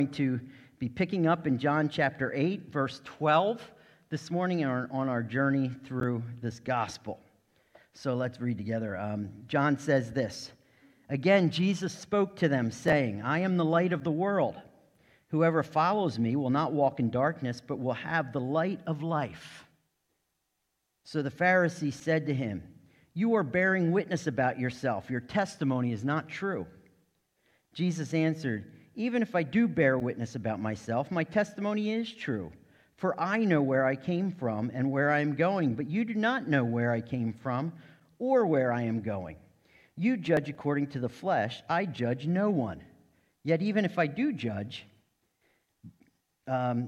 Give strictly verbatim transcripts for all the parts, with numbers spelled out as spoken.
To be picking up in John chapter eight, verse twelve this morning on our, on our journey through this gospel. So let's read together. Um, John says this, "Again, Jesus spoke to them, saying, 'I am the light of the world. Whoever follows me will not walk in darkness, but will have the light of life.' So the Pharisees said to him, 'You are bearing witness about yourself. Your testimony is not true.' Jesus answered, 'Even if I do bear witness about myself, my testimony is true. For I know where I came from and where I am going, but you do not know where I came from or where I am going. You judge according to the flesh. I judge no one. Yet even if I do judge, um,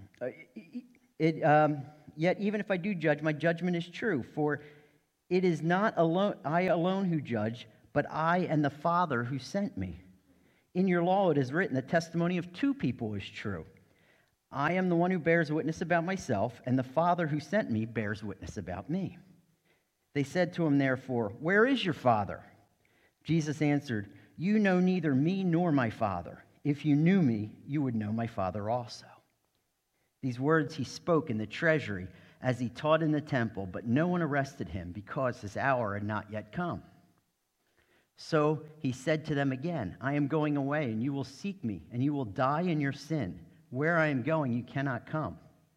it, um, yet even if I do judge, my judgment is true. For it is not alone I alone who judge, but I and the Father who sent me. In your law it is written, the testimony of two people is true. I am the one who bears witness about myself, and the Father who sent me bears witness about me.' They said to him, therefore, 'Where is your Father?' Jesus answered, 'You know neither me nor my Father. If you knew me, you would know my Father also.' These words he spoke in the treasury as he taught in the temple, but no one arrested him because his hour had not yet come. So he said to them again, 'I am going away, and you will seek me, and you will die in your sin. Where I am going, you cannot come.'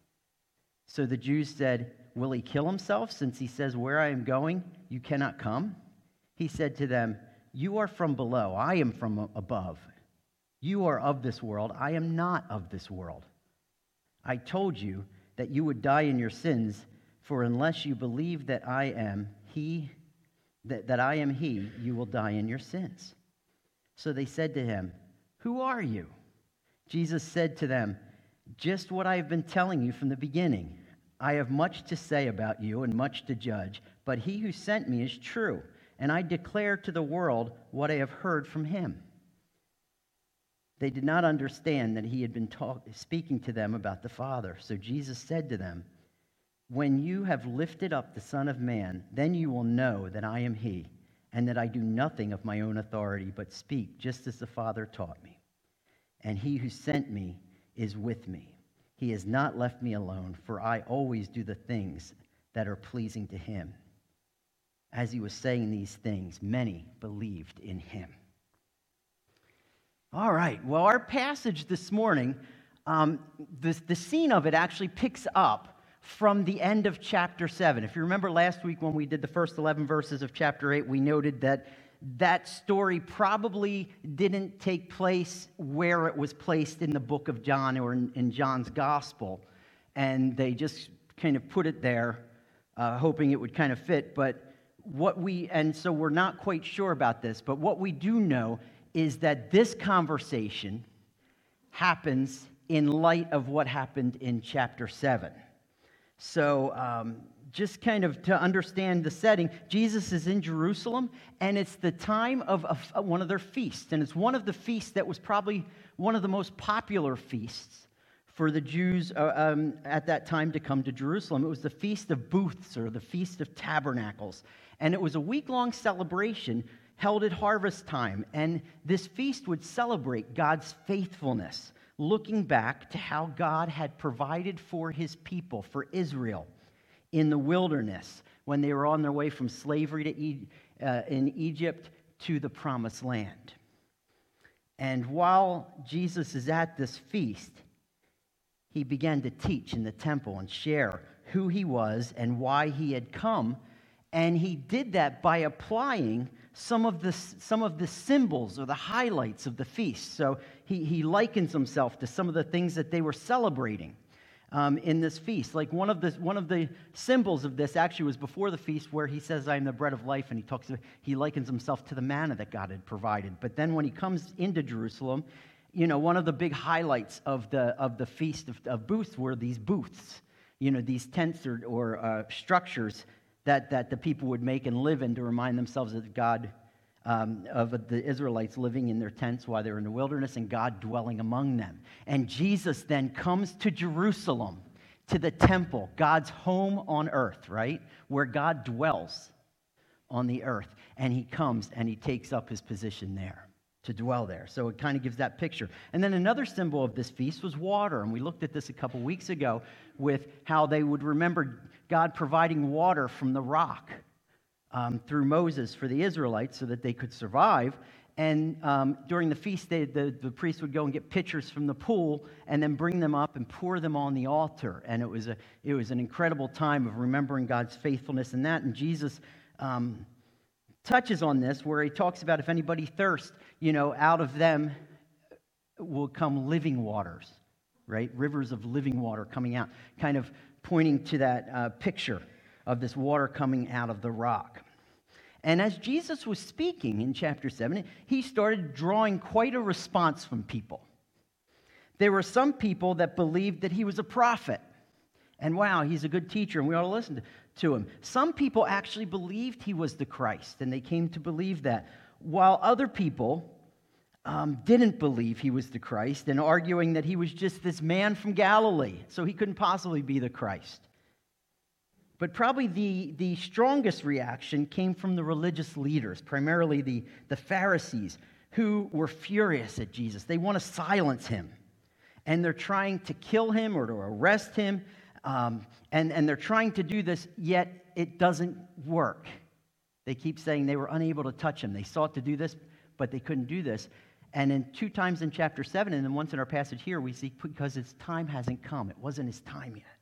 So the Jews said, 'Will he kill himself, since he says, where I am going, you cannot come?' He said to them, 'You are from below, I am from above. You are of this world, I am not of this world. I told you that you would die in your sins, for unless you believe that I am he That, that I am he, you will die in your sins.' So they said to him, 'Who are you?' Jesus said to them, 'Just what I have been telling you from the beginning. I have much to say about you and much to judge, but he who sent me is true, and I declare to the world what I have heard from him.' They did not understand that he had been talk, speaking to them about the Father. So Jesus said to them, 'When you have lifted up the Son of Man, then you will know that I am he, and that I do nothing of my own authority, but speak just as the Father taught me. And he who sent me is with me. He has not left me alone, for I always do the things that are pleasing to him.' As he was saying these things, many believed in him." All right, well, our passage this morning, um, the, the scene of it actually picks up from the end of chapter seven. If you remember last week when we did the first eleven verses of chapter eight, we noted that that story probably didn't take place where it was placed in the book of John or in, in John's gospel. And they just kind of put it there, uh, hoping it would kind of fit. But what we, and so we're not quite sure about this, but what we do know is that this conversation happens in light of what happened in chapter seven. So um, just kind of to understand the setting, Jesus is in Jerusalem, and it's the time of, of one of their feasts. And it's one of the feasts that was probably one of the most popular feasts for the Jews uh, um, at that time to come to Jerusalem. It was the Feast of Booths, or the Feast of Tabernacles. And it was a week-long celebration held at harvest time. And this feast would celebrate God's faithfulness, looking back to how God had provided for his people, for Israel, in the wilderness when they were on their way from slavery to e- uh, in Egypt to the Promised Land. And while Jesus is at this feast, he began to teach in the temple and share who he was and why he had come. And he did that by applying some of the some of the symbols or the highlights of the feast. So he, he likens himself to some of the things that they were celebrating um, in this feast. Like one of the one of the symbols of this actually was before the feast, where he says, "I am the bread of life," and he talks. He likens himself to the manna that God had provided. But then when he comes into Jerusalem, you know, one of the big highlights of the of the feast of, of booths were these booths. You know, these tents or, or uh, structures that, that the people would make and live in to remind themselves of God, um, of the Israelites living in their tents while they were in the wilderness and God dwelling among them. And Jesus then comes to Jerusalem, to the temple, God's home on earth, right? Where God dwells on the earth. And he comes and he takes up his position there. to dwell there. So it kind of gives that picture. And then another symbol of this feast was water. And we looked at this a couple weeks ago with how they would remember God providing water from the rock um, through Moses for the Israelites so that they could survive. And um, during the feast, they, the, the priest would go and get pitchers from the pool and then bring them up and pour them on the altar. And it was, a, it was an incredible time of remembering God's faithfulness in that. And Jesus um, touches on this where he talks about if anybody thirsts, you know, out of them will come living waters, right? Rivers of living water coming out, kind of pointing to that uh, picture of this water coming out of the rock. And as Jesus was speaking in chapter seven, he started drawing quite a response from people. There were some people that believed that he was a prophet. And wow, he's a good teacher and we ought to listen to him. Some people actually believed he was the Christ, and they came to believe that. While other people um, didn't believe he was the Christ and arguing that he was just this man from Galilee, so he couldn't possibly be the Christ. But probably the, the strongest reaction came from the religious leaders, primarily the, the Pharisees, who were furious at Jesus. They want to silence him. And they're trying to kill him or to arrest him. Um, and, and they're trying to do this, yet it doesn't work. They keep saying they were unable to touch him. They sought to do this, but they couldn't do this. And in two times in chapter seven, and then once in our passage here, we see because his time hasn't come. It wasn't his time yet.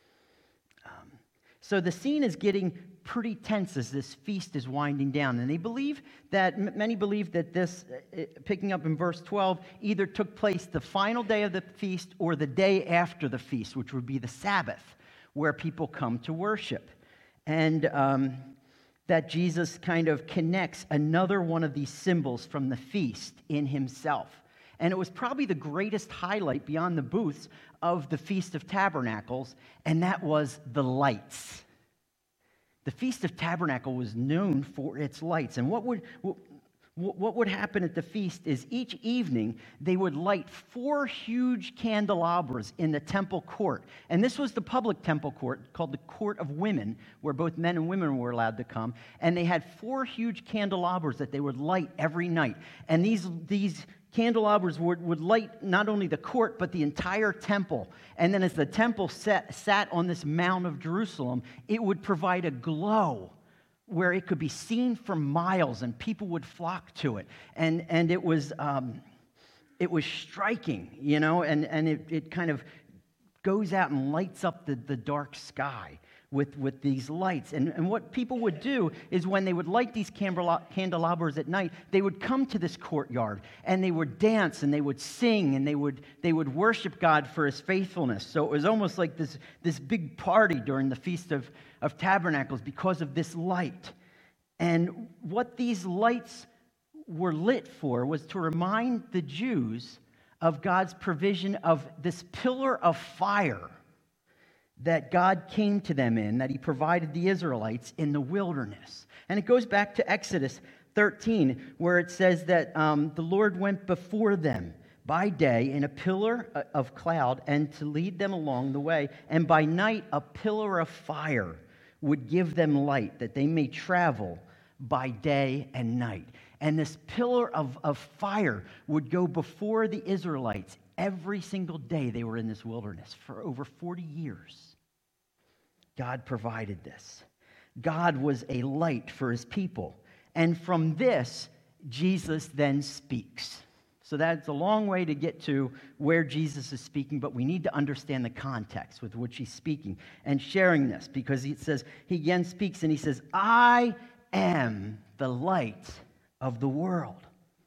So the scene is getting pretty tense as this feast is winding down. And they believe that, many believe that this, picking up in verse twelve, either took place the final day of the feast or the day after the feast, which would be the Sabbath, where people come to worship. And um, that Jesus kind of connects another one of these symbols from the feast in himself. And it was probably the greatest highlight beyond the booths of the Feast of Tabernacles, and that was the lights. The Feast of Tabernacle was known for its lights. And what would, what would happen at the feast is each evening they would light four huge candelabras in the temple court. And this was the public temple court called the Court of Women, where both men and women were allowed to come. And they had four huge candelabras that they would light every night. And these, these candelabras would, would light not only the court, but the entire temple. And then as the temple sat, sat on this Mount of Jerusalem, it would provide a glow where it could be seen for miles and people would flock to it. And, and it was um, it was striking, you know, and, and it, it kind of goes out and lights up the, the dark sky with, with these lights. And, and what people would do is when they would light these candelabras at night, they would come to this courtyard and they would dance and they would sing and they would they would worship God for his faithfulness. So it was almost like this, this big party during the Feast of, of Tabernacles because of this light. And what these lights were lit for was to remind the Jews of God's provision of this pillar of fire that God came to them in, that he provided the Israelites in the wilderness. And it goes back to Exodus thirteen, where it says that um, the Lord went before them by day in a pillar of cloud and to lead them along the way, and by night a pillar of fire would give them light, that they may travel by day and night. And this pillar of, of fire would go before the Israelites every single day they were in this wilderness for over forty years. God provided this. God was a light for his people. And from this, Jesus then speaks. So that's a long way to get to where Jesus is speaking, but we need to understand the context with which he's speaking and sharing this, because he says, he again speaks and he says, I am the light of the world.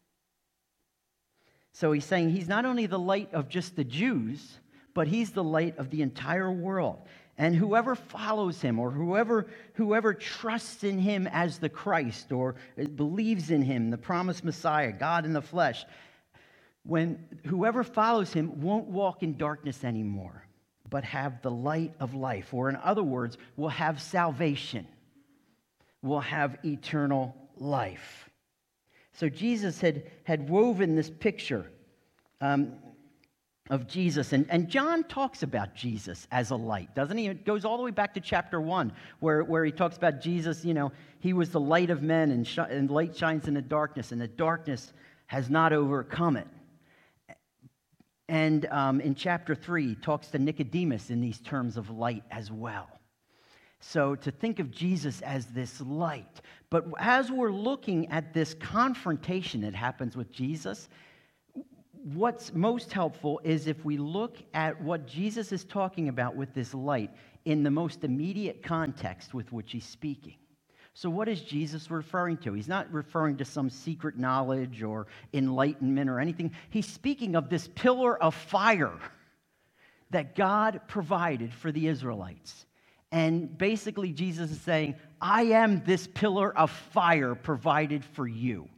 So he's saying he's not only the light of just the Jews, but he's the light of the entire world. And whoever follows him, or whoever whoever trusts in him as the Christ, or believes in him, the promised Messiah, God in the flesh, when whoever follows him won't walk in darkness anymore, but have the light of life. Or in other words, will have salvation, will have eternal life. So Jesus had, had woven this picture um, of Jesus. And, and John talks about Jesus as a light, doesn't he? It goes all the way back to chapter one, where, where he talks about Jesus, you know, he was the light of men, and, sh- and light shines in the darkness, and the darkness has not overcome it. And um, in chapter three, he talks to Nicodemus in these terms of light as well. So to think of Jesus as this light. But as we're looking at this confrontation that happens with Jesus, what's most helpful is if we look at what Jesus is talking about with this light in the most immediate context with which he's speaking. So what is Jesus referring to? He's not referring to some secret knowledge or enlightenment or anything. He's speaking of this pillar of fire that God provided for the Israelites. And basically Jesus is saying, I am this pillar of fire provided for you,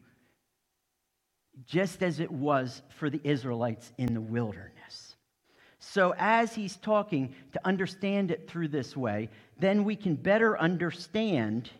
just as it was for the Israelites in the wilderness. So as he's talking, to understand it through this way, then we can better understand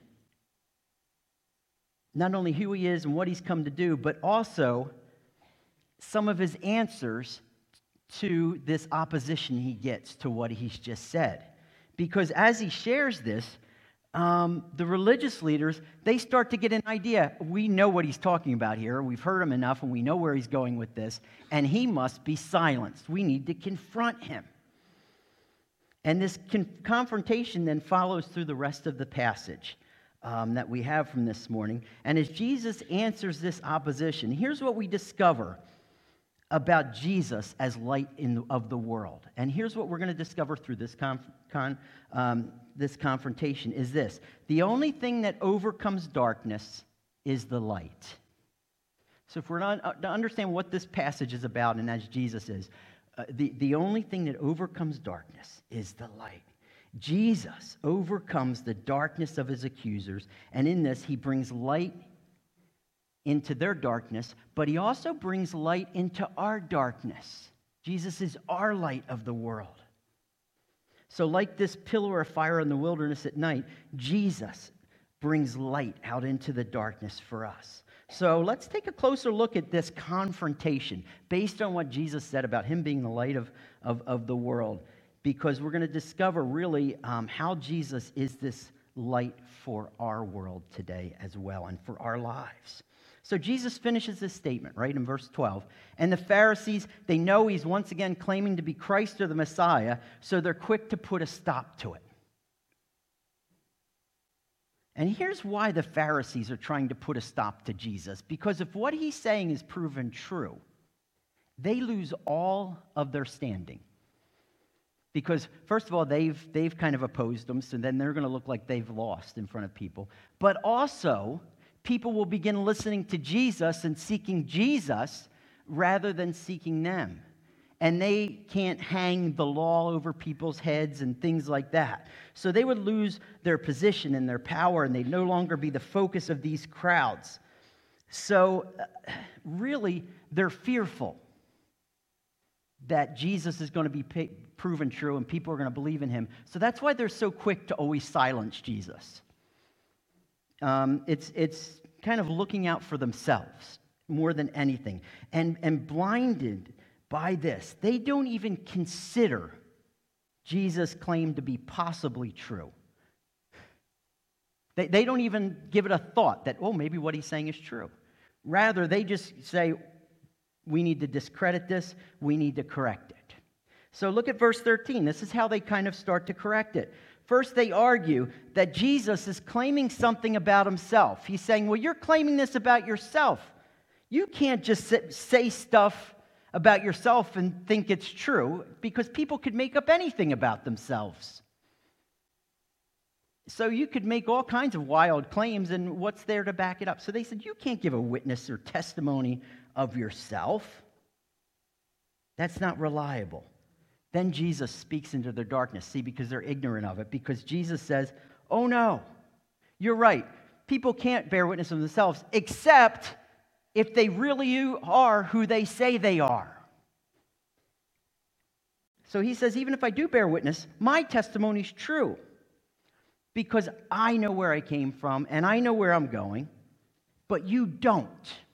not only who he is and what he's come to do, but also some of his answers to this opposition he gets to what he's just said. Because as he shares this, um, the religious leaders, they start to get an idea. We know what he's talking about here. We've heard him enough, and we know where he's going with this. And he must be silenced. We need to confront him. And this con- confrontation then follows through the rest of the passage um, that we have from this morning. And as Jesus answers this opposition, here's what we discover about Jesus as light in the, of the world. And here's what we're going to discover through this con, con, um, this confrontation is this. The only thing that overcomes darkness is the light. So if we're not uh, to understand what this passage is about, and as Jesus is, uh, the, the only thing that overcomes darkness is the light. Jesus overcomes the darkness of his accusers, and in this he brings light into their darkness, but he also brings light into our darkness. Jesus is our light of the world. So like this pillar of fire in the wilderness at night, Jesus brings light out into the darkness for us. So let's take a closer look at this confrontation based on what Jesus said about him being the light of, of, of the world, because we're going to discover really um, how Jesus is this light for our world today as well and for our lives. So Jesus finishes this statement, right, in verse twelve. And the Pharisees, they know he's once again claiming to be Christ or the Messiah, so they're quick to put a stop to it. And here's why the Pharisees are trying to put a stop to Jesus. Because if what he's saying is proven true, they lose all of their standing. Because, first of all, they've, they've kind of opposed them, so then they're going to look like they've lost in front of people. But also, people will begin listening to Jesus and seeking Jesus rather than seeking them. And they can't hang the law over people's heads and things like that. So they would lose their position and their power, and they'd no longer be the focus of these crowds. So uh, really, they're fearful that Jesus is going to be pa- proven true and people are going to believe in him. So that's why they're so quick to always silence Jesus. Um, it's it's kind of looking out for themselves more than anything. And, and blinded by this, they don't even consider Jesus' claim to be possibly true. They, they don't even give it a thought that, oh, maybe what he's saying is true. Rather, they just say, we need to discredit this, we need to correct it. So look at verse thirteen. This is how they kind of start to correct it. First, they argue that Jesus is claiming something about himself. He's saying, well, you're claiming this about yourself. You can't just say stuff about yourself and think it's true, because people could make up anything about themselves. So you could make all kinds of wild claims, and what's there to back it up? So they said, you can't give a witness or testimony of yourself. That's not reliable. Then Jesus speaks into their darkness. See, because they're ignorant of it. Because Jesus says, oh no, you're right. People can't bear witness of themselves except if they really are who they say they are. So he says, even if I do bear witness, my testimony's true. Because I know where I came from and I know where I'm going, but you don't.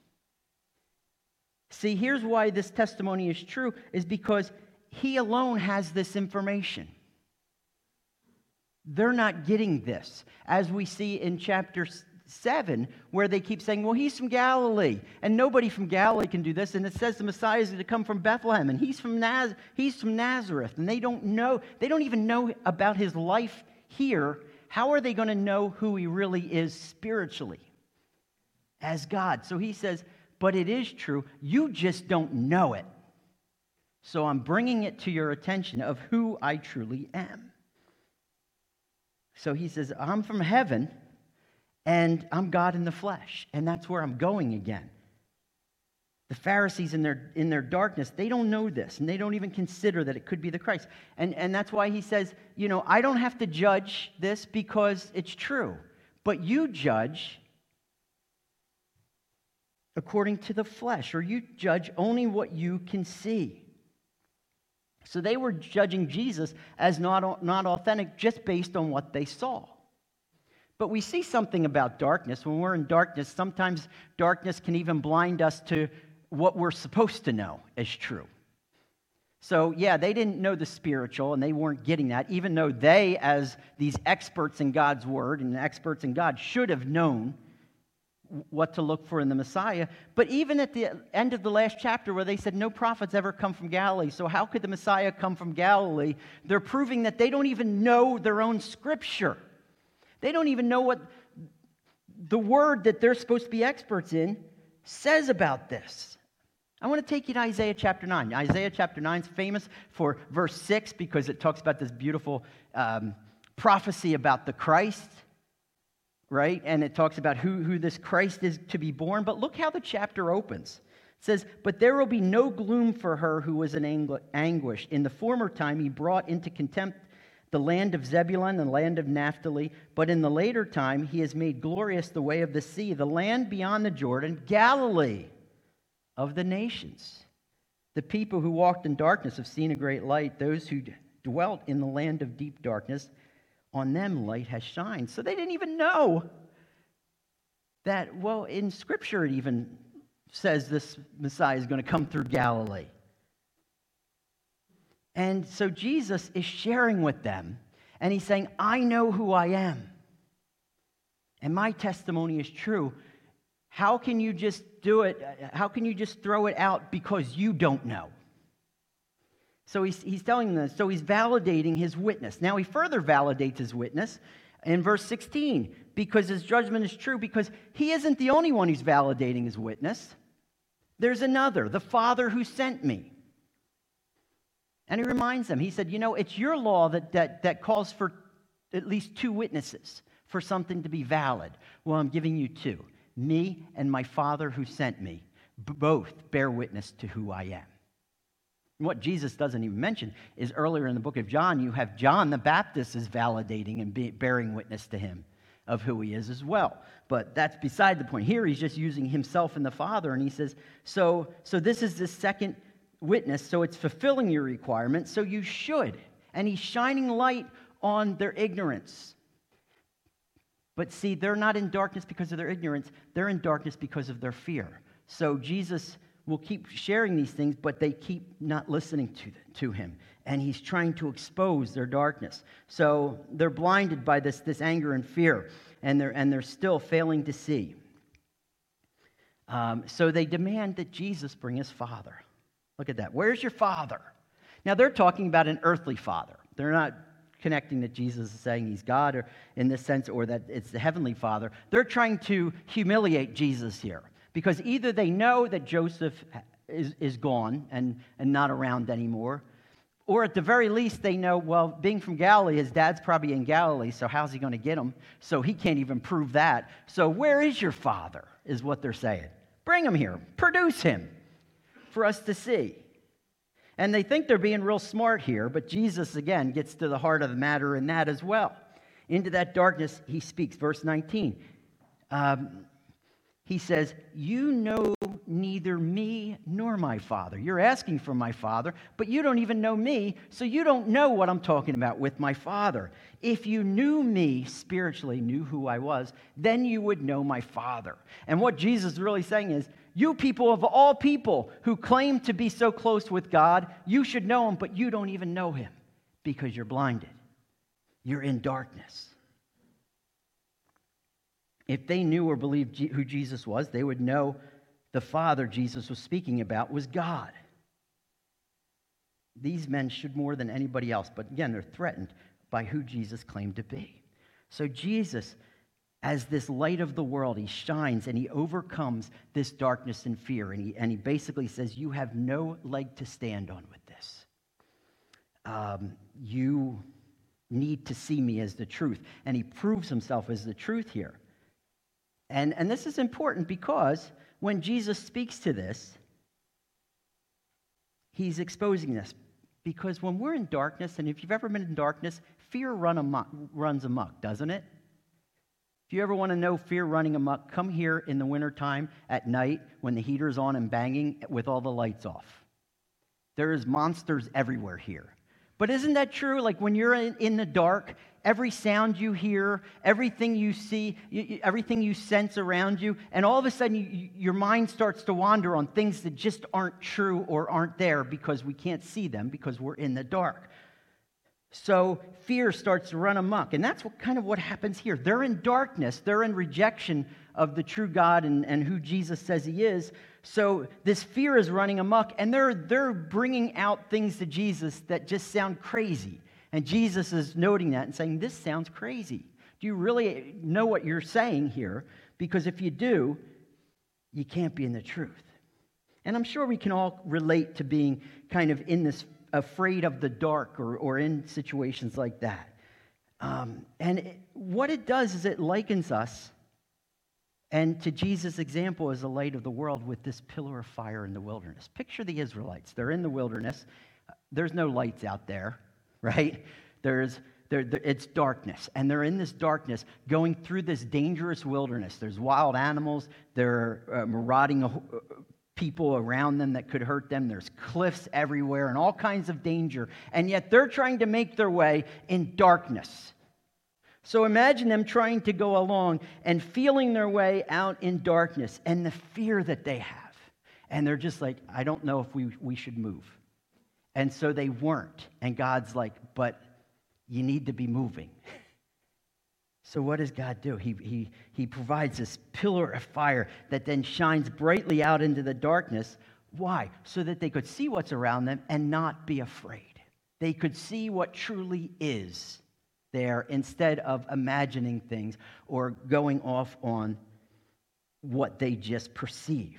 See, here's why this testimony is true, is because he alone has this information. They're not getting this. As we see in chapter seven, where they keep saying, well, he's from Galilee, and nobody from Galilee can do this, and it says the Messiah is going to come from Bethlehem, and he's from Naz- he's from Nazareth, and they don't know, they don't even know about his life here. How are they going to know who he really is spiritually as God? So he says, but it is true, you just don't know it. So I'm bringing it to your attention of who I truly am. So he says, I'm from heaven, and I'm God in the flesh, and that's where I'm going again. The Pharisees in their in their darkness, they don't know this, and they don't even consider that it could be the Christ. And, and that's why he says, you know, I don't have to judge this because it's true, but you judge according to the flesh, or you judge only what you can see. So they were judging Jesus as not, not authentic just based on what they saw. But we see something about darkness. When we're in darkness, sometimes darkness can even blind us to what we're supposed to know as true. So, yeah, they didn't know the spiritual, and they weren't getting that, even though they, as these experts in God's word and experts in God, should have known what to look for in the Messiah. But even at the end of the last chapter where they said no prophets ever come from Galilee, so how could the Messiah come from Galilee? They're proving that they don't even know their own scripture. They don't even know what the word that they're supposed to be experts in says about this. I want to take you to Isaiah chapter nine. Isaiah chapter nine is famous for verse six because it talks about this beautiful um, prophecy about the Christ, right? And it talks about who, who this Christ is to be born. But look how the chapter opens. It says, but there will be no gloom for her who was in angu- anguish. In the former time he brought into contempt the land of Zebulun and the land of Naphtali, but in the later time he has made glorious the way of the sea, the land beyond the Jordan, Galilee of the nations. The people who walked in darkness have seen a great light. Those who dwelt in the land of deep darkness, on them light has shined. So they didn't even know that, well, in Scripture it even says this Messiah is going to come through Galilee. And so Jesus is sharing with them, and he's saying, I know who I am, and my testimony is true. How can you just do it? How can you just throw it out because you don't know? So he's, he's telling them this. So he's validating his witness. Now he further validates his witness in verse sixteen, because his judgment is true, because he isn't the only one who's validating his witness. There's another, the Father who sent me. And he reminds them, he said, you know, it's your law that, that, that calls for at least two witnesses for something to be valid. Well, I'm giving you two. Me and my Father who sent me both bear witness to who I am. And what Jesus doesn't even mention is earlier in the book of John, you have John the Baptist is validating and be, bearing witness to him of who he is as well. But that's beside the point. Here he's just using himself and the Father, and he says, so, so this is the second witness, so it's fulfilling your requirement, so you should. And he's shining light on their ignorance. But see, they're not in darkness because of their ignorance. They're in darkness because of their fear. So Jesus will keep sharing these things, but they keep not listening to, to him. And he's trying to expose their darkness. So they're blinded by this, this anger and fear, and they're, and they're still failing to see. Um, so they demand that Jesus bring his Father. Look at that. Where's your Father? Now, they're talking about an earthly Father. They're not connecting that Jesus is saying he's God or in this sense, or that it's the heavenly Father. They're trying to humiliate Jesus here, because either they know that Joseph is, is gone and, and not around anymore, or at the very least they know, well, being from Galilee, his dad's probably in Galilee, so how's he going to get him? So he can't even prove that. So where is your Father, is what they're saying. Bring him here. Produce him for us to see. And they think they're being real smart here, but Jesus, again, gets to the heart of the matter in that as well. Into that darkness, he speaks. Verse nineteen. Um, he says, you know neither me nor my Father. You're asking for my Father, but you don't even know me, so you don't know what I'm talking about with my Father. If you knew me spiritually, knew who I was, then you would know my Father. And what Jesus is really saying is, you people of all people who claim to be so close with God, you should know him, but you don't even know him because you're blinded. You're in darkness. If they knew or believed G- who Jesus was, they would know the Father Jesus was speaking about was God. These men should more than anybody else, but again, they're threatened by who Jesus claimed to be. So Jesus, as this light of the world, he shines and he overcomes this darkness and fear, and he, and he basically says, you have no leg to stand on with this. Um, you need to see me as the truth. And he proves himself as the truth here. And, and this is important because when Jesus speaks to this, he's exposing this. Because when we're in darkness, and if you've ever been in darkness, fear run amok, runs amok, doesn't it? If you ever want to know fear running amok, come here in the wintertime at night when the heater's on and banging with all the lights off. There is monsters everywhere here. But isn't that true? Like when you're in, in the dark, every sound you hear, everything you see, you, everything you sense around you, and all of a sudden you, your mind starts to wander on things that just aren't true or aren't there because we can't see them because we're in the dark. So fear starts to run amok, and that's what kind of what happens here. They're in darkness. They're in rejection of the true God and, and who Jesus says he is. So this fear is running amok, and they're, they're bringing out things to Jesus that just sound crazy. And Jesus is noting that and saying, this sounds crazy. Do you really know what you're saying here? Because if you do, you can't be in the truth. And I'm sure we can all relate to being kind of in this afraid of the dark or, or in situations like that. Um, and it, what it does is it likens us and to Jesus' example as the light of the world with this pillar of fire in the wilderness. Picture the Israelites. They're in the wilderness. There's no lights out there, right? There's there, there, it's darkness, and they're in this darkness going through this dangerous wilderness. There's wild animals. There are uh, marauding uh, people around them that could hurt them. There's cliffs everywhere and all kinds of danger, and yet they're trying to make their way in darkness. So imagine them trying to go along and feeling their way out in darkness and the fear that they have. And they're just like, I don't know if we, we should move. And so they weren't. And God's like, but you need to be moving. So what does God do? He, he, he provides this pillar of fire that then shines brightly out into the darkness. Why? So that they could see what's around them and not be afraid. They could see what truly is there instead of imagining things or going off on what they just perceive.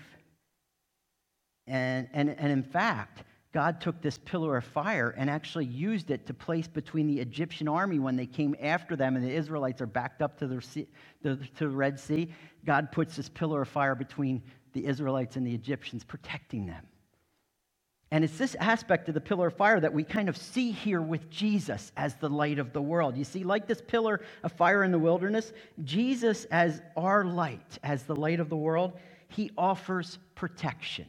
And, and, and in fact, God took this pillar of fire and actually used it to place between the Egyptian army when they came after them and the Israelites are backed up to the, sea, the, to the Red Sea. God puts this pillar of fire between the Israelites and the Egyptians, protecting them. And it's this aspect of the pillar of fire that we kind of see here with Jesus as the light of the world. You see, like this pillar of fire in the wilderness, Jesus as our light, as the light of the world, he offers protection.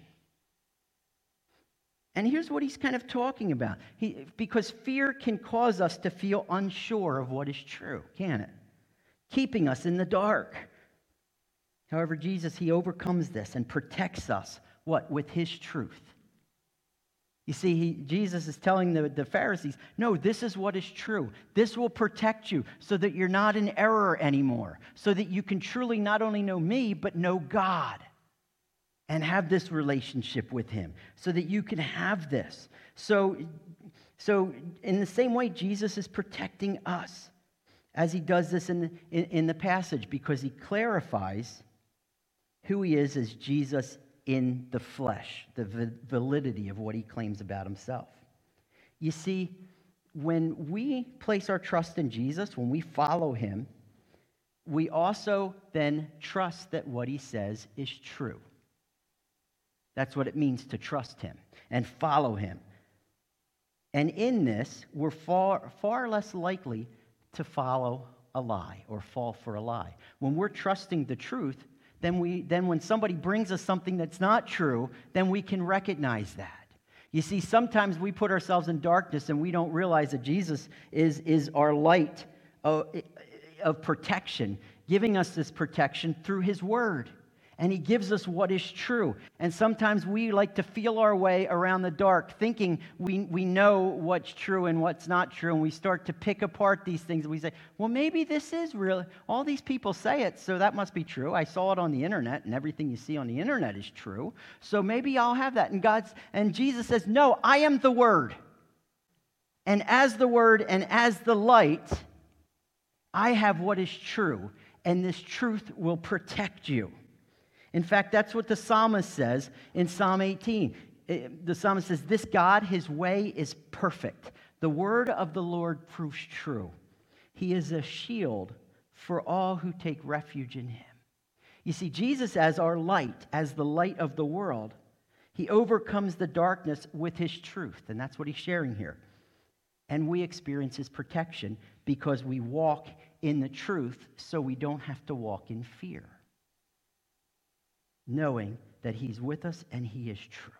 And here's what he's kind of talking about. He, because fear can cause us to feel unsure of what is true, can it? Keeping us in the dark. However, Jesus, he overcomes this and protects us, what? With his truth. You see, he, Jesus is telling the, the Pharisees, no, this is what is true. This will protect you so that you're not in error anymore, so that you can truly not only know me, but know God and have this relationship with him so that you can have this. So, so in the same way, Jesus is protecting us as he does this in, in, in the passage because he clarifies who he is as Jesus in the flesh, the validity of what he claims about himself. You see, when we place our trust in Jesus, when we follow him, we also then trust that what he says is true. That's what it means to trust him and follow him. And in this, we're far, far less likely to follow a lie or fall for a lie. When we're trusting the truth, then we then when somebody brings us something that's not true, then we can recognize that. You see, sometimes we put ourselves in darkness and we don't realize that Jesus is, is our light of, of protection, giving us this protection through his word. And he gives us what is true. And sometimes we like to feel our way around the dark, thinking we, we know what's true and what's not true. And we start to pick apart these things. And we say, well, maybe this is real. All these people say it, so that must be true. I saw it on the internet, and everything you see on the internet is true. So maybe I'll have that. And God's and Jesus says, no, I am the Word. And as the Word and as the light, I have what is true. And this truth will protect you. In fact, that's what the psalmist says in Psalm eighteen. The psalmist says, this God, his way is perfect. The word of the Lord proves true. He is a shield for all who take refuge in him. You see, Jesus as our light, as the light of the world, he overcomes the darkness with his truth. And that's what he's sharing here. And we experience his protection because we walk in the truth, so we don't have to walk in fear, knowing that he's with us and he is true.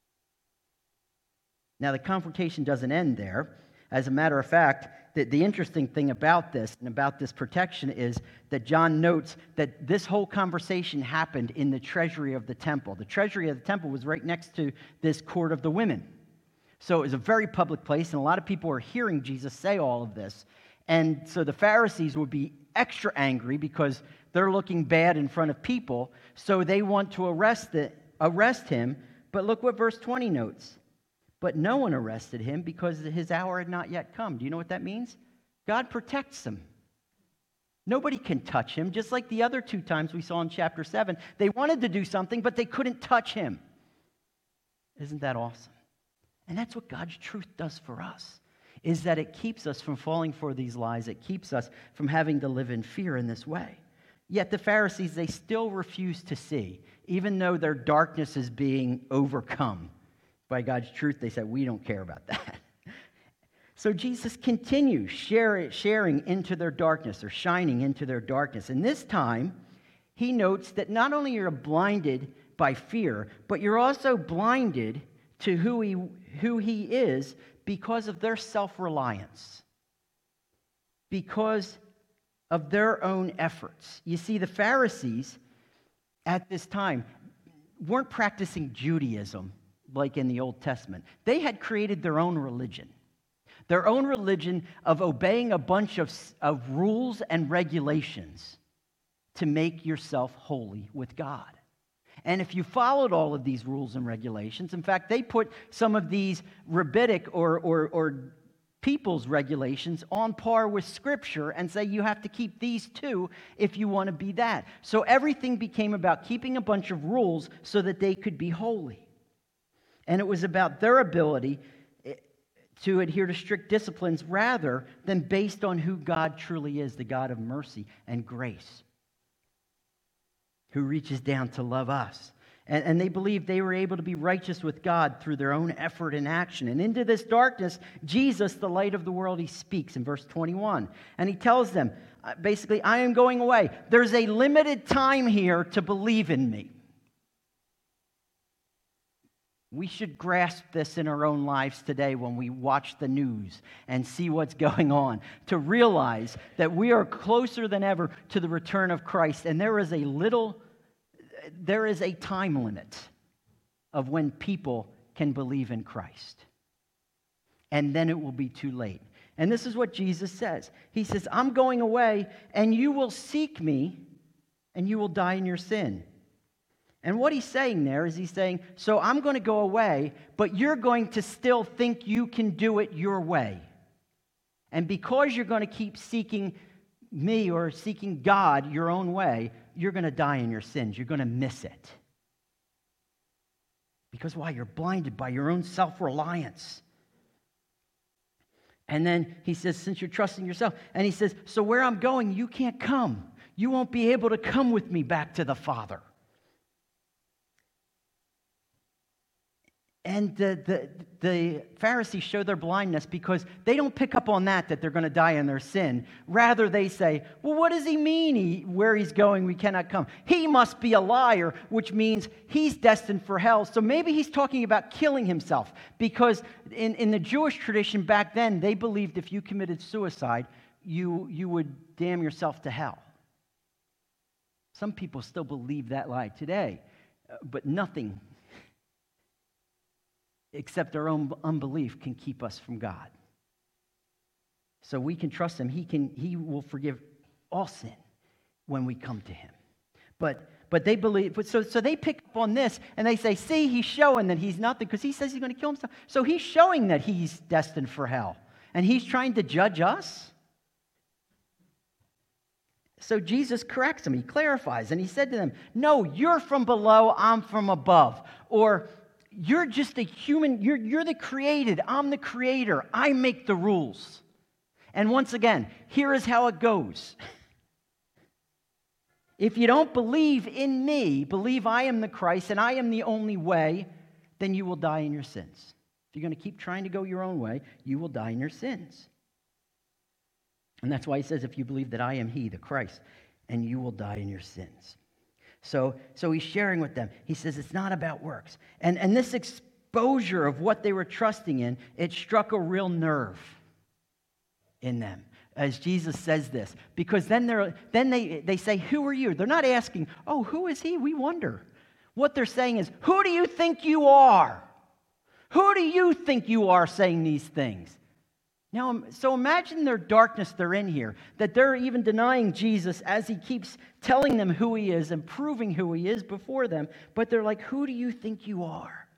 Now, the confrontation doesn't end there. As a matter of fact, the, the interesting thing about this and about this protection is that John notes that this whole conversation happened in the treasury of the temple. The treasury of the temple was right next to this court of the women. So it was a very public place, and a lot of people were hearing Jesus say all of this. And so the Pharisees would be extra angry because they're looking bad in front of people, so they want to arrest, the, arrest him. But look what verse twenty notes. But no one arrested him because his hour had not yet come. Do you know what that means? God protects him. Nobody can touch him, just like the other two times we saw in chapter seven. They wanted to do something, but they couldn't touch him. Isn't that awesome? And that's what God's truth does for us, is that it keeps us from falling for these lies. It keeps us from having to live in fear in this way. Yet the Pharisees, they still refuse to see. Even though their darkness is being overcome by God's truth, they said, we don't care about that. So Jesus continues share, sharing into their darkness, or shining into their darkness. And this time, he notes that not only you're blinded by fear, but you're also blinded to who he, who he is because of their self-reliance. Because of their own efforts. You see, the Pharisees at this time weren't practicing Judaism like in the Old Testament. They had created their own religion. Their own religion of obeying a bunch of, of rules and regulations to make yourself holy with God. And if you followed all of these rules and regulations, in fact, they put some of these rabbinic or, or, or people's regulations on par with Scripture and say you have to keep these too if you want to be that. So everything became about keeping a bunch of rules so that they could be holy. And it was about their ability to adhere to strict disciplines rather than based on who God truly is, the God of mercy and grace, who reaches down to love us. And, and they believed they were able to be righteous with God through their own effort and action. And into this darkness, Jesus, the light of the world, he speaks in verse twenty-one. And he tells them, basically, I am going away. There's a limited time here to believe in me. We should grasp this in our own lives today when we watch the news and see what's going on, to realize that we are closer than ever to the return of Christ. And there is a little, there is a time limit of when people can believe in Christ. And then it will be too late. And this is what Jesus says. He says, I'm going away, and you will seek me, and you will die in your sin. And what he's saying there is he's saying, so I'm going to go away, but you're going to still think you can do it your way. And because you're going to keep seeking me or seeking God your own way, you're going to die in your sins. You're going to miss it. Because why? You're blinded by your own self-reliance. And then he says, since you're trusting yourself, and he says, so where I'm going, you can't come. You won't be able to come with me back to the Father. And the, the, the Pharisees show their blindness because they don't pick up on that, that they're going to die in their sin. Rather, they say, well, what does he mean he, where he's going we cannot come? He must be a liar, which means he's destined for hell. So maybe he's talking about killing himself because in, in the Jewish tradition back then, they believed if you committed suicide, you, you would damn yourself to hell. Some people still believe that lie today, uh, but nothing except our own unbelief can keep us from God. So we can trust him. He can. He will forgive all sin when we come to him. But but they believe. But so so they pick up on this and they say, "See, he's showing that he's nothing because he says he's going to kill himself. So he's showing that he's destined for hell, and he's trying to judge us." So Jesus corrects them. He clarifies, and he said to them, "No, you're from below. I'm from above." Or you're just a human. You're you're the created. I'm the creator. I make the rules. And once again, here is how it goes. If you don't believe in me, believe I am the Christ and I am the only way, then you will die in your sins. If you're going to keep trying to go your own way, you will die in your sins. And that's why he says, if you believe that I am he, the Christ, and you will die in your sins. So, so he's sharing with them. He says it's not about works. And, and this exposure of what they were trusting in, it struck a real nerve in them, as Jesus says this, because then they're then they they say, "Who are you?" They're not asking, "Oh, who is he?" We wonder. What they're saying is, "Who do you think you are? Who do you think you are saying these things?" Now, so imagine their darkness they're in here, that they're even denying Jesus as he keeps telling them who he is and proving who he is before them, but they're like, "Who do you think you are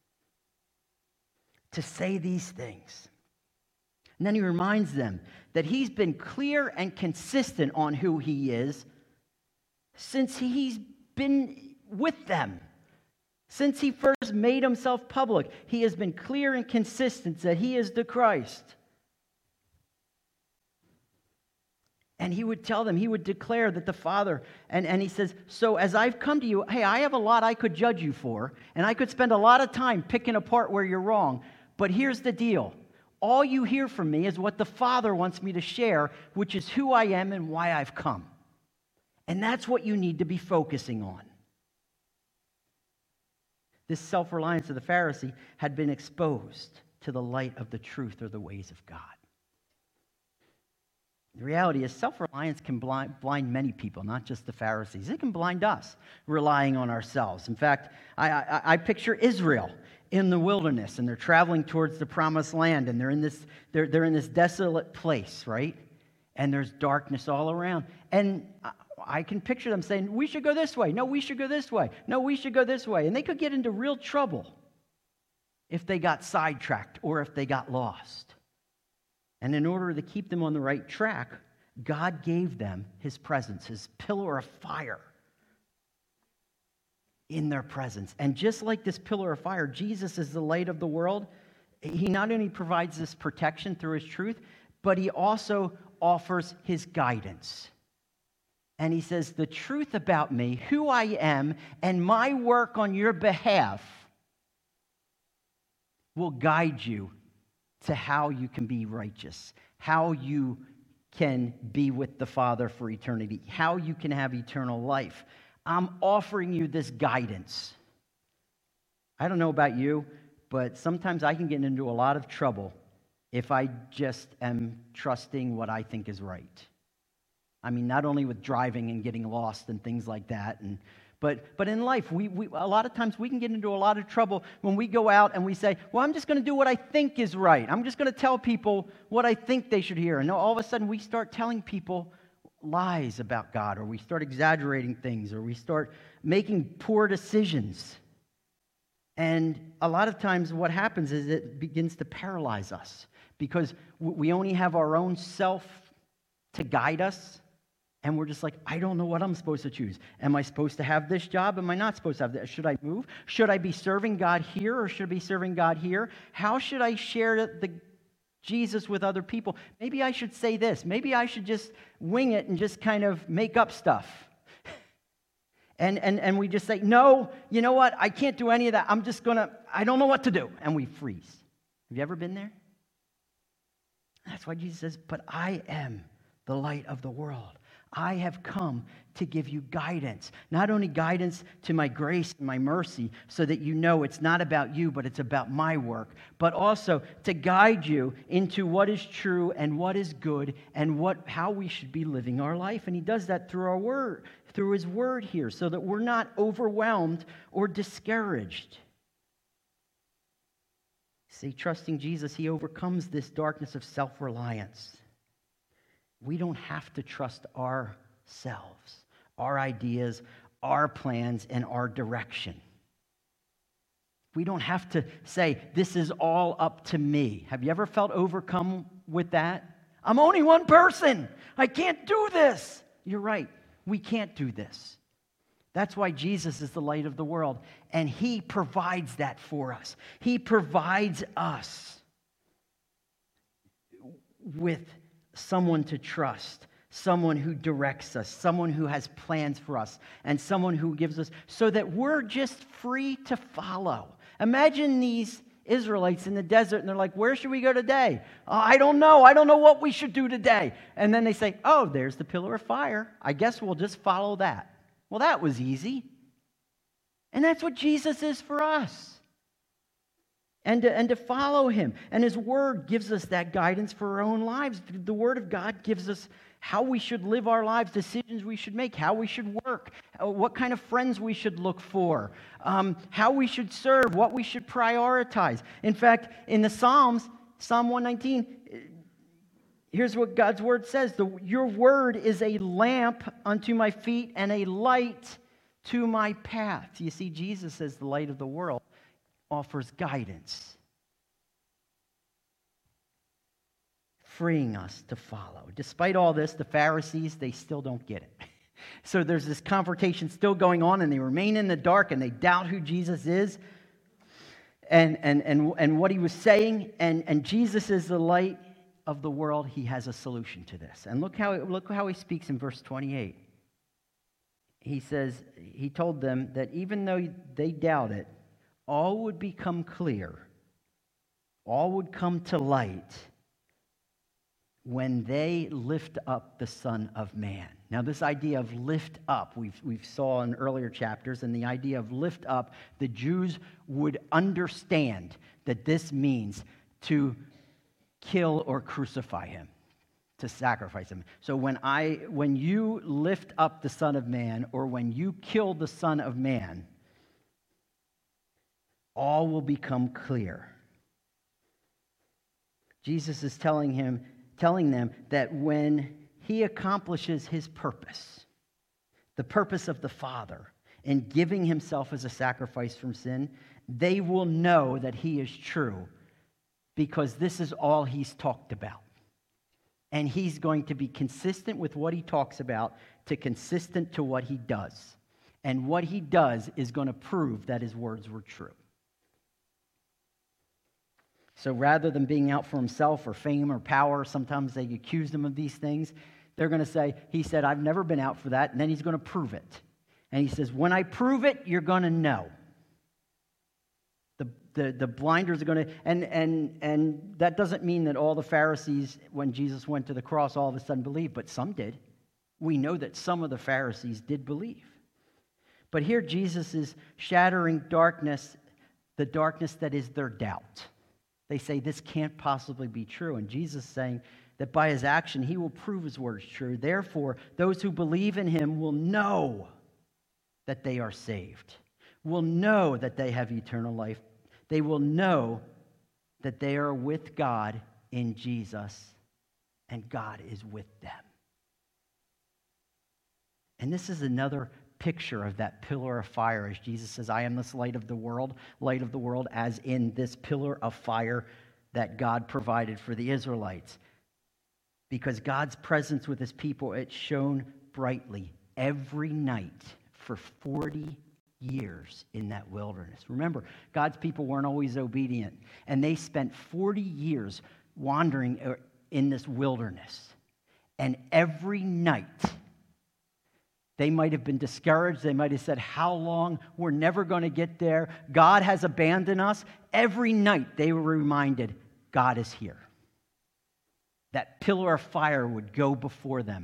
to say these things?" And then he reminds them that he's been clear and consistent on who he is since he's been with them. Since he first made himself public, he has been clear and consistent that he is the Christ. And he would tell them, he would declare that the Father, and, and he says, so as I've come to you, hey, I have a lot I could judge you for, and I could spend a lot of time picking apart where you're wrong, but here's the deal. All you hear from me is what the Father wants me to share, which is who I am and why I've come. And that's what you need to be focusing on. This self-reliance of the Pharisee had been exposed to the light of the truth or the ways of God. The reality is self-reliance can blind, blind many people, not just the Pharisees. It can blind us, relying on ourselves. In fact, I, I, I picture Israel in the wilderness, and they're traveling towards the promised land, and they're in this they're, they're in this desolate place, right? And there's darkness all around. And I, I can picture them saying, we should go this way. No, we should go this way. No, we should go this way. And they could get into real trouble if they got sidetracked or if they got lost. And in order to keep them on the right track, God gave them his presence, his pillar of fire in their presence. And just like this pillar of fire, Jesus is the light of the world. He not only provides this protection through his truth, but he also offers his guidance. And he says, the truth about me, who I am, and my work on your behalf will guide you to how you can be righteous, how you can be with the Father for eternity, how you can have eternal life. I'm offering you this guidance. I don't know about you, but sometimes I can get into a lot of trouble if I just am trusting what I think is right. I mean, not only with driving and getting lost and things like that, and But but in life, we, we a lot of times we can get into a lot of trouble when we go out and we say, well, I'm just going to do what I think is right. I'm just going to tell people what I think they should hear. And all of a sudden we start telling people lies about God, or we start exaggerating things, or we start making poor decisions. And a lot of times what happens is it begins to paralyze us because we only have our own self to guide us. And we're just like, I don't know what I'm supposed to choose. Am I supposed to have this job? Am I not supposed to have this? Should I move? Should I be serving God here or should I be serving God here? How should I share the Jesus with other people? Maybe I should say this. Maybe I should just wing it and just kind of make up stuff. And, and, and we just say, no, you know what? I can't do any of that. I'm just going to, I don't know what to do. And we freeze. Have you ever been there? That's why Jesus says, but I am the light of the world. I have come to give you guidance. Not only guidance to my grace and my mercy, so that you know it's not about you, but it's about my work, but also to guide you into what is true and what is good and what how we should be living our life. And he does that through our word, through his word here, so that we're not overwhelmed or discouraged. See, trusting Jesus, he overcomes this darkness of self-reliance. We don't have to trust ourselves, our ideas, our plans, and our direction. We don't have to say, this is all up to me. Have you ever felt overcome with that? I'm only one person. I can't do this. You're right. We can't do this. That's why Jesus is the light of the world, and he provides that for us. He provides us with someone to trust, someone who directs us, someone who has plans for us, and someone who gives us so that we're just free to follow. Imagine these Israelites in the desert, and they're like, where should we go today? Oh, I don't know. I don't know what we should do today. And then they say, oh, there's the pillar of fire. I guess we'll just follow that. Well, that was easy. And that's what Jesus is for us. And to, and to follow him. And his word gives us that guidance for our own lives. The word of God gives us how we should live our lives, decisions we should make, how we should work, what kind of friends we should look for, um, how we should serve, what we should prioritize. In fact, in the Psalms, Psalm one nineteen, here's what God's word says. The, Your word is a lamp unto my feet and a light to my path. You see, Jesus, as the light of the world, offers guidance, freeing us to follow. Despite all this, the Pharisees, they still don't get it. So there's this confrontation still going on, and they remain in the dark, and they doubt who Jesus is and, and, and, and what he was saying. And, and Jesus is the light of the world. He has a solution to this. And look how, look how he speaks in verse twenty-eight. He says, he told them that even though they doubt it, all would become clear, all would come to light when they lift up the Son of Man. Now, this idea of lift up, we've, we've saw in earlier chapters, and the idea of lift up, the Jews would understand that this means to kill or crucify him, to sacrifice him. So when I, when you lift up the Son of Man, or when you kill the Son of Man, all will become clear. Jesus is telling him, telling them that when he accomplishes his purpose, the purpose of the Father, in giving himself as a sacrifice from sin, they will know that he is true, because this is all he's talked about. And he's going to be consistent with what he talks about to consistent to what he does. And what he does is going to prove that his words were true. So rather than being out for himself or fame or power, sometimes they accuse him of these things, they're going to say, he said, I've never been out for that, and then he's going to prove it. And he says, when I prove it, you're going to know. The, the, the blinders are going to, and, and, and that doesn't mean that all the Pharisees, when Jesus went to the cross, all of a sudden believed, but some did. We know that some of the Pharisees did believe. But here Jesus is shattering darkness, the darkness that is their doubt. They say this can't possibly be true. And Jesus is saying that by his action, he will prove his words true. Therefore, those who believe in him will know that they are saved, will know that they have eternal life. They will know that they are with God in Jesus, and God is with them. And this is another picture of that pillar of fire, as Jesus says, I am this light of the world, light of the world, as in this pillar of fire that God provided for the Israelites. Because God's presence with his people, it shone brightly every night for forty years in that wilderness. Remember, God's people weren't always obedient, and they spent forty years wandering in this wilderness. And every night, they might have been discouraged. They might have said, how long? We're never going to get there. God has abandoned us. Every night they were reminded, God is here. That pillar of fire would go before them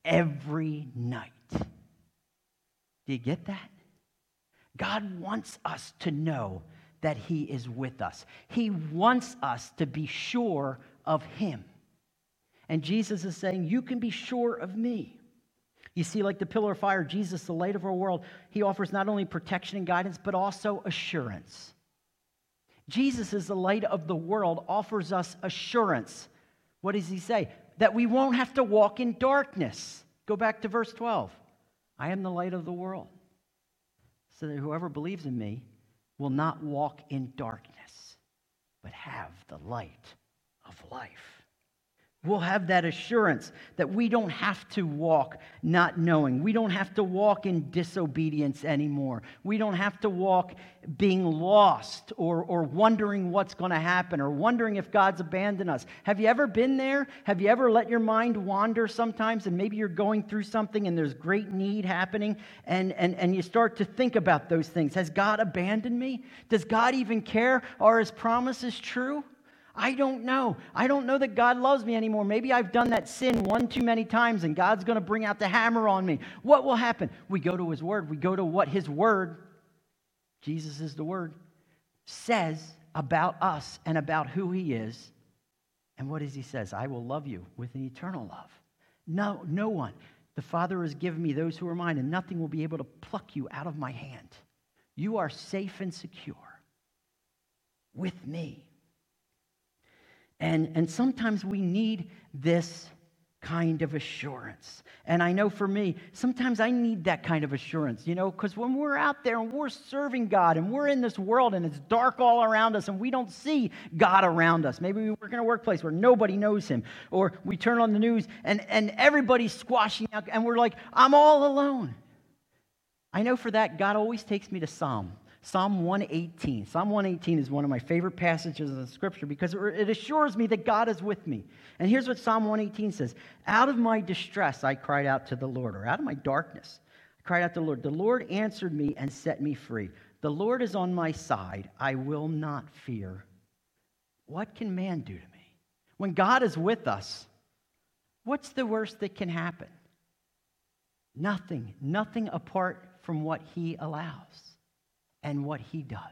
every night. Do you get that? God wants us to know that he is with us. He wants us to be sure of him. And Jesus is saying, you can be sure of me. You see, like the pillar of fire, Jesus, the light of our world, he offers not only protection and guidance, but also assurance. Jesus is the light of the world, offers us assurance. What does he say? That we won't have to walk in darkness. Go back to verse twelve. I am the light of the world, so that whoever believes in me will not walk in darkness, but have the light of life. We'll have that assurance that we don't have to walk not knowing. We don't have to walk in disobedience anymore. We don't have to walk being lost or, or wondering what's going to happen or wondering if God's abandoned us. Have you ever been there? Have you ever let your mind wander sometimes and maybe you're going through something and there's great need happening and, and, and you start to think about those things? Has God abandoned me? Does God even care? Are his promises true? I don't know. I don't know that God loves me anymore. Maybe I've done that sin one too many times and God's going to bring out the hammer on me. What will happen? We go to his word. We go to what his word, Jesus is the word, says about us and about who he is. And what does he says? I will love you with an eternal love. No, no one. The Father has given me those who are mine, and nothing will be able to pluck you out of my hand. You are safe and secure with me. And, and sometimes we need this kind of assurance. And I know for me, sometimes I need that kind of assurance, you know, because when we're out there and we're serving God and we're in this world and it's dark all around us and we don't see God around us. Maybe we work in a workplace where nobody knows him, or we turn on the news and, and everybody's squashing out and we're like, I'm all alone. I know for that, God always takes me to Psalm. Psalm one eighteen. Psalm one eighteen is one of my favorite passages of the scripture because it assures me that God is with me. And here's what Psalm one eighteen says. Out of my distress, I cried out to the Lord, or out of my darkness, I cried out to the Lord. The Lord answered me and set me free. The Lord is on my side. I will not fear. What can man do to me? When God is with us, what's the worst that can happen? Nothing. Nothing apart from what he allows and what he does.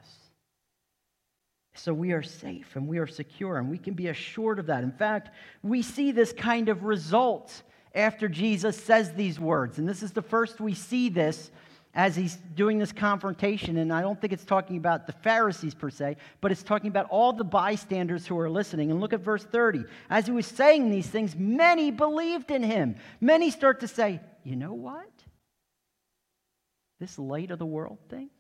So we are safe and we are secure and we can be assured of that. In fact, we see this kind of result after Jesus says these words. And this is the first we see this as he's doing this confrontation. And I don't think it's talking about the Pharisees per se, but it's talking about all the bystanders who are listening. And look at verse thirty. As he was saying these things, many believed in him. Many start to say, you know what? This light of the world thing?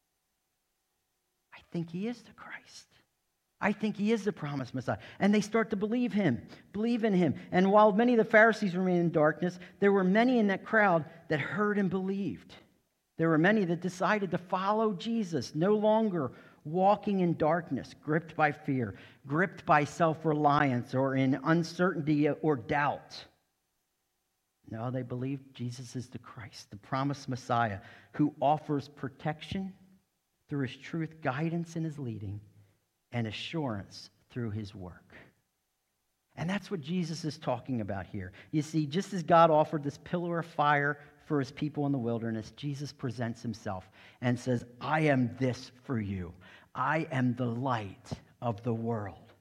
I think he is the Christ. I think he is the promised Messiah. And they start to believe him, believe in him. And while many of the Pharisees remained in darkness, there were many in that crowd that heard and believed. There were many that decided to follow Jesus, no longer walking in darkness, gripped by fear, gripped by self-reliance, or in uncertainty or doubt. No, they believed Jesus is the Christ, the promised Messiah, who offers protection through his truth, guidance in his leading, and assurance through his work. And that's what Jesus is talking about here. You see, just as God offered this pillar of fire for his people in the wilderness, Jesus presents himself and says, I am this for you. I am the light of the world.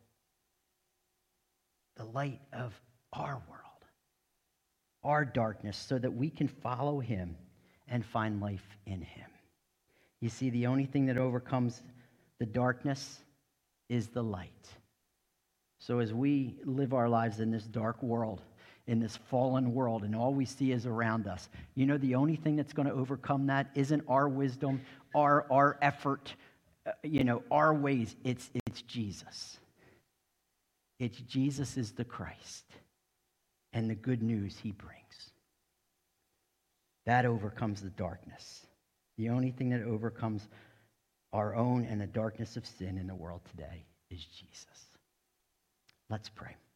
The light of our world, our darkness, so that we can follow him and find life in him. You see, the only thing that overcomes the darkness is the light. So as we live our lives in this dark world, in this fallen world, and all we see is around us, you know, the only thing that's going to overcome that isn't our wisdom, our, our effort, uh, you know, our ways. It's, it's Jesus. It's Jesus is the Christ and the good news he brings. That overcomes the darkness. The only thing that overcomes our own and the darkness of sin in the world today is Jesus. Let's pray.